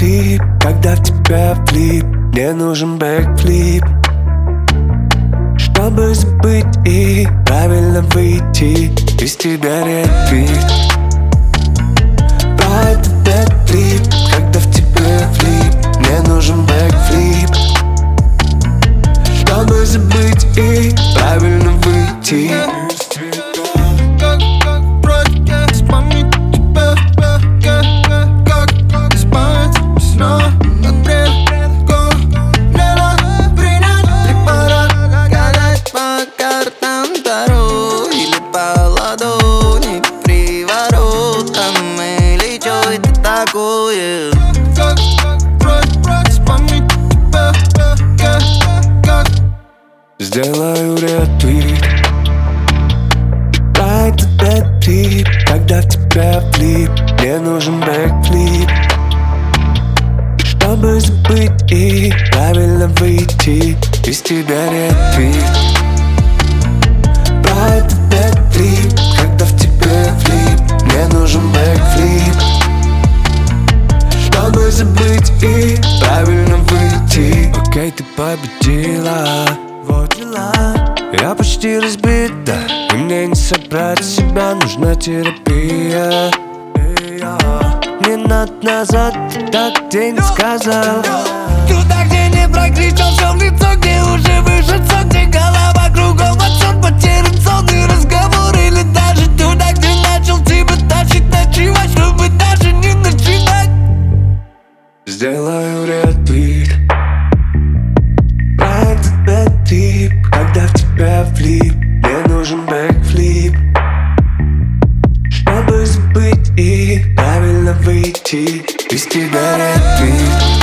бэкфлип, когда в тебя влип. Мне нужен бэкфлип, чтобы забыть и правильно выйти из тебя репит. Про это бэкфлип, когда в тебя влип. Мне нужен бэкфлип, чтобы забыть и правильно выйти. Сделаю ретвит. Про этот бэкфлип, когда в тебя влип. Мне нужен бэкфлип, чтобы забыть и правильно выйти из тебя ретвит. Про этот бэкфлип, когда в тебя влип. Мне нужен бэкфлип, чтобы забыть и правильно выйти. Окей, ты победила, вот дела. Я почти разбит, да, и мне не собрать себя, нужна терапия. Не надо назад, ты так где не сказал. Туда, где не прокричал все в лицо, где уже вышел сон, где голова кругом отсон, потерян сон и разговор. Или даже туда, где начал тебя тащить, ночевать, чтобы даже не начинать. Сделаю ретвит. Про этот бэкфлип, когда в тебя влип. Мне нужен бэкфлип, чтобы забыть и правильно выйти из тебя ретвит.